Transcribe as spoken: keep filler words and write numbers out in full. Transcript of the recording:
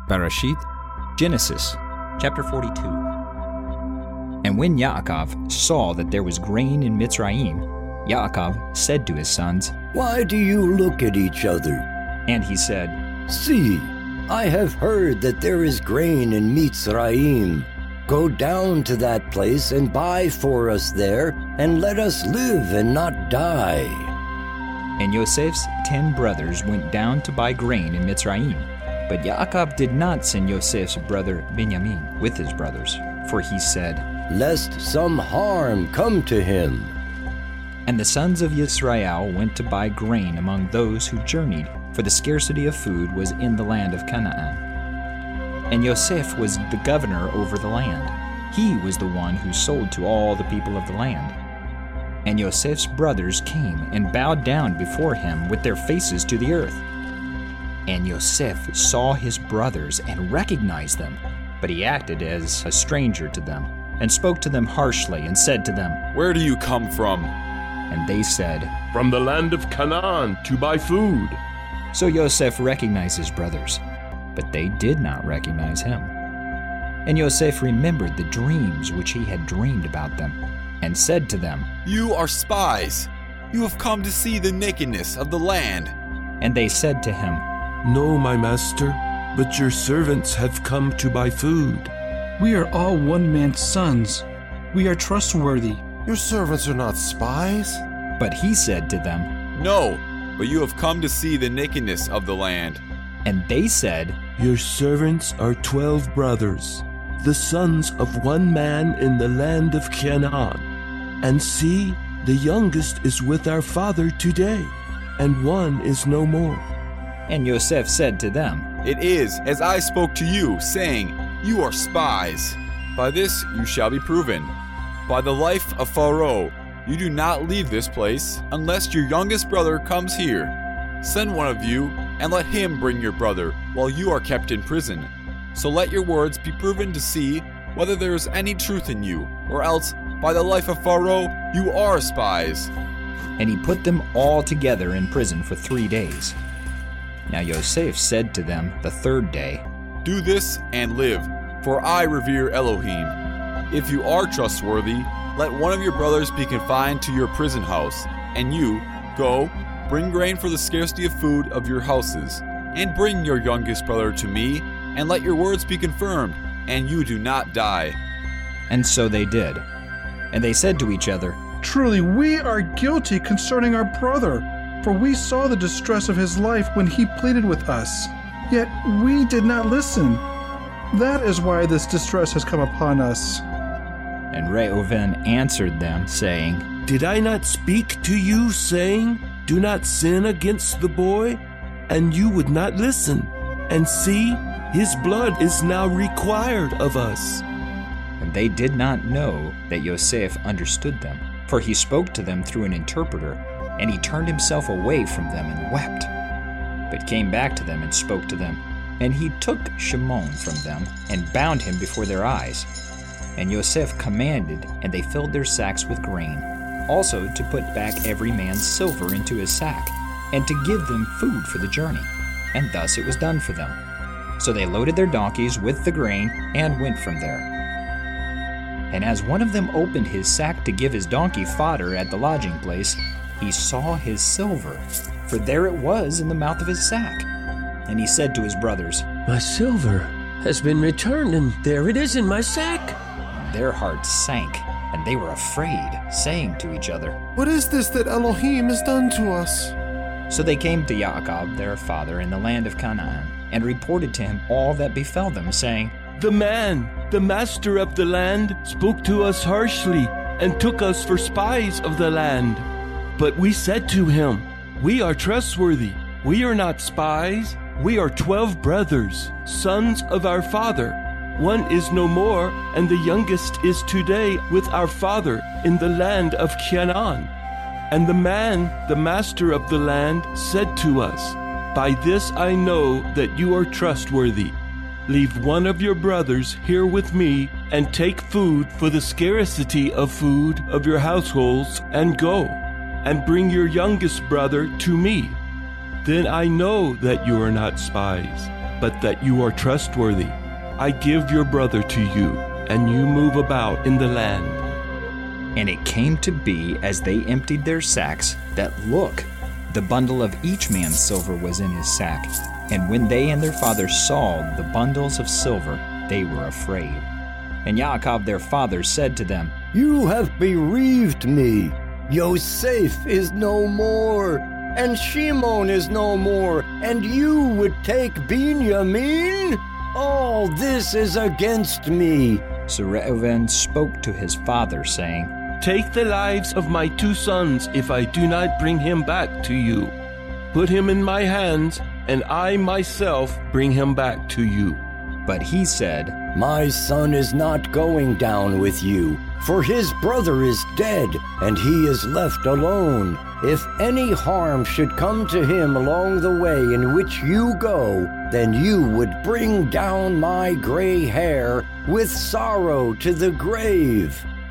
Bereshit, Genesis, chapter forty-two. And when Yaakov saw that there was grain in Mitzrayim, Yaakov said to his sons, "Why do you look at each other?" And he said, "See, I have heard that there is grain in Mitzrayim. Go down to that place and buy for us there, and let us live and not die." And Yosef's ten brothers went down to buy grain in Mitzrayim. But Yaakov did not send Yosef's brother Benjamin with his brothers, for he said, "Lest some harm come to him." And the sons of Yisrael went to buy grain among those who journeyed, for the scarcity of food was in the land of Canaan. And Yosef was the governor over the land. He was the one who sold to all the people of the land. And Yosef's brothers came and bowed down before him with their faces to the earth. And Yosef saw his brothers and recognized them, but he acted as a stranger to them, and spoke to them harshly, and said to them, "Where do you come from?" And they said, "From the land of Canaan to buy food." So Yosef recognized his brothers, but they did not recognize him. And Yosef remembered the dreams which he had dreamed about them, and said to them, "You are spies. You have come to see the nakedness of the land." And they said to him, "No, my master, but your servants have come to buy food." "We are all one man's sons. We are trustworthy." "Your servants are not spies." But he said to them, "No, but you have come to see the nakedness of the land." And they said, "Your servants are twelve brothers, the sons of one man in the land of Canaan. And see, the youngest is with our father today, and one is no more." And Yosef said to them, "It is as I spoke to you, saying, 'You are spies.' By this you shall be proven. By the life of Pharaoh, you do not leave this place unless your youngest brother comes here. Send one of you, and let him bring your brother while you are kept in prison. So let your words be proven to see whether there is any truth in you, or else, by the life of Pharaoh, you are spies." And he put them all together in prison for three days. Now Yosef said to them the third day, "Do this and live, for I revere Elohim. If you are trustworthy, let one of your brothers be confined to your prison house, and you, go, bring grain for the scarcity of food of your houses, and bring your youngest brother to me, and let your words be confirmed, and you do not die." And so they did. And they said to each other, "Truly, we are guilty concerning our brother, for we saw the distress of his life when he pleaded with us. Yet we did not listen. That is why this distress has come upon us." And Reuven answered them, saying, "Did I not speak to you, saying, 'Do not sin against the boy'? And you would not listen. And see, his blood is now required of us." And they did not know that Yosef understood them, for he spoke to them through an interpreter, and he turned himself away from them and wept, but came back to them and spoke to them. And he took Shimon from them and bound him before their eyes. And Yosef commanded, and they filled their sacks with grain, also to put back every man's silver into his sack, and to give them food for the journey. And thus it was done for them. So they loaded their donkeys with the grain and went from there. And as one of them opened his sack to give his donkey fodder at the lodging place, he saw his silver, for there it was in the mouth of his sack. And he said to his brothers, "My silver has been returned, and there it is in my sack." Their hearts sank, and they were afraid, saying to each other, "What is this that Elohim has done to us?" So they came to Yaakov their father in the land of Canaan, and reported to him all that befell them, saying, "The man, the master of the land, spoke to us harshly, and took us for spies of the land. But we said to him, 'We are trustworthy. We are not spies. We are twelve brothers, sons of our father. One is no more, and the youngest is today with our father in the land of Canaan.' And the man, the master of the land, said to us, 'By this I know that you are trustworthy. Leave one of your brothers here with me, and take food for the scarcity of food of your households, and go, and bring your youngest brother to me. Then I know that you are not spies, but that you are trustworthy. I give your brother to you, and you move about in the land." And it came to be, as they emptied their sacks, that look, the bundle of each man's silver was in his sack. And when they and their father saw the bundles of silver, they were afraid. And Yaakov their father said to them, "You have bereaved me. Yosef is no more, and Shimon is no more, and you would take Binyamin? All this is against me." So Reuben spoke to his father, saying, "Take the lives of my two sons if I do not bring him back to you. Put him in my hands, and I myself bring him back to you." But he said, "My son is not going down with you, for his brother is dead, and he is left alone. If any harm should come to him along the way in which you go, then you would bring down my gray hair with sorrow to the grave."